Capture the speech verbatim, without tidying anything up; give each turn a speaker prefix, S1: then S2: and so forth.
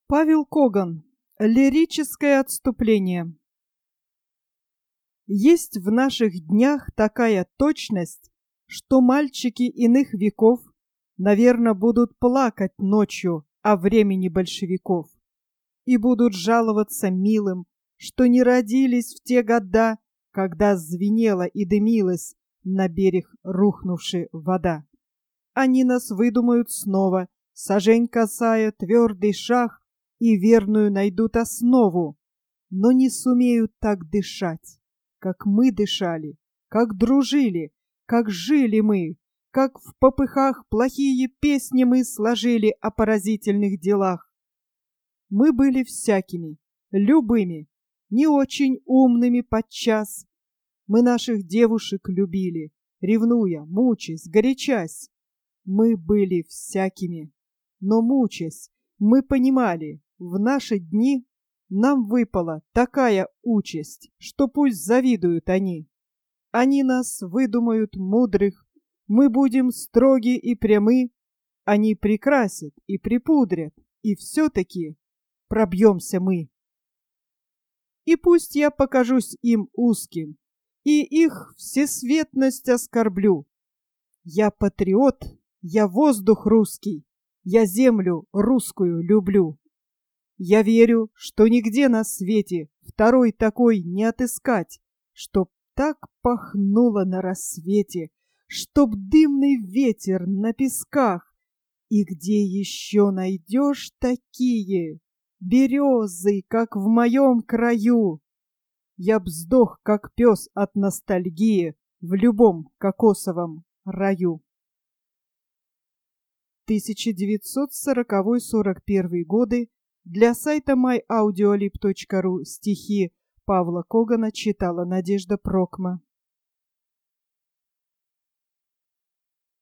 S1: Павел Коган. Лирическое отступление. Есть в наших днях такая точность, что мальчики иных веков, наверно, будут плакать ночью о времени большевиков и будут жаловаться милым, что не родились в те года, когда звенела и дымилась на берег рухнувшая вода. Они нас выдумают снова, сажень касая твердый шаг, и верную найдут основу, но не сумеют так дышать, как мы дышали, как дружили, как жили мы, как в попыхах плохие песни мы сложили о поразительных делах. Мы были всякими, любыми, не очень умными подчас. Мы наших девушек любили, ревнуя, мучаясь, горячась. Мы были всякими, но мучаясь, мы понимали, в наши дни нам выпала такая участь, что пусть завидуют они. Они нас выдумают мудрых, мы будем строги и прямы, они прекрасят и припудрят, и все-таки пробьемся мы. И пусть я покажусь им узким, и их всесветность оскорблю. Я патриот, я воздух русский, я землю русскую люблю. Я верю, что нигде на свете второй такой не отыскать, чтоб так пахнуло на рассвете, чтоб дымный ветер на песках. И где еще найдешь такие березы, как в моем краю? Я б сдох, как пес от ностальгии в любом кокосовом раю. тысяча девятьсот сороковой — сорок первый годы. Для сайта май аудиолиб точка ру стихи Павла Когана читала Надежда Прокма.